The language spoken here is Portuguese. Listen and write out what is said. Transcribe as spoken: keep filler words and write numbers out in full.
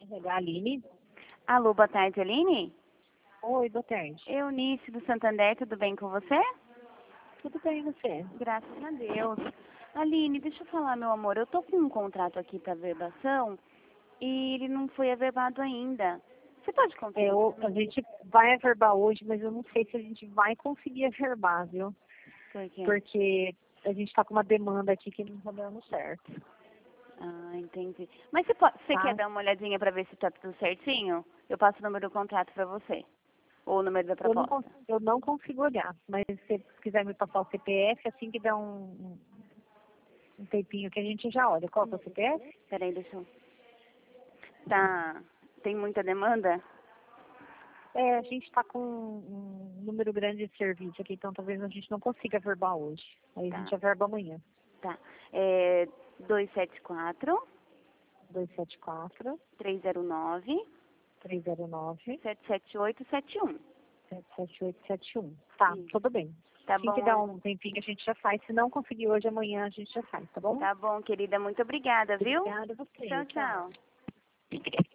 Da Aline. Alô, boa tarde, Aline? Oi, boa tarde. Eunice do Santander, tudo bem com você? Tudo bem, e você? Graças a Deus. Aline, deixa eu falar, meu amor, eu tô com um contrato aqui para verbação e ele não foi averbado ainda. Você pode É, conferir? eu, a gente vai averbar hoje, mas eu não sei se a gente vai conseguir averbar, viu? Por quê? Porque a gente tá com uma demanda aqui que não tá dando certo. Ah, entendi. Mas você, pode, você Tá? quer dar uma olhadinha para ver se tá tudo certinho? Eu passo o número do contrato para você. Ou o número da Eu não, proposta. cons- eu não consigo olhar, mas se você quiser me passar o C P F, assim que der um, um um tempinho que a gente já olha. Qual que é o C P F? Peraí, deixa eu... Tá... Tem muita demanda? É, a gente está com um número grande de serviço aqui, então talvez a gente não consiga averbar hoje. Aí a Tá, gente averba amanhã. tá. É dois sete quatro, dois sete quatro, três zero nove, três zero nove, sete sete oito sete um. sete sete oito sete um. Tá, Isso. tudo bem. Tá Assim que bom, dá um tempinho a gente já faz. Se não conseguir hoje, amanhã a gente já faz, tá bom? tá bom, querida. Muito obrigada, viu? Obrigada a você. Tchau, tchau.